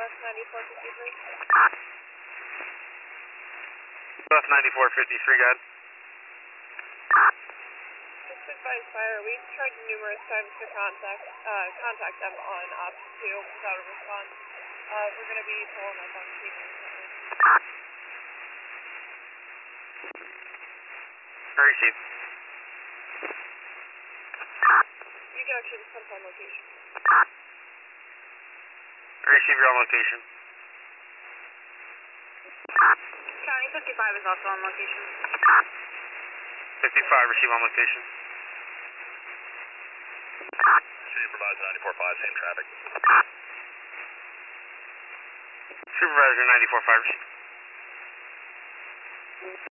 West 9453. West 9453, go ahead. Just advise fire, we've tried numerous times to contact them on option 2 without a response. We're going to be pulling up on scene. Receive. Ejection, sometime location. Receive your on location. County 55 is also on location. 55, receive on location. Supervisor 94.5, same traffic. Supervisor 94.5, receive.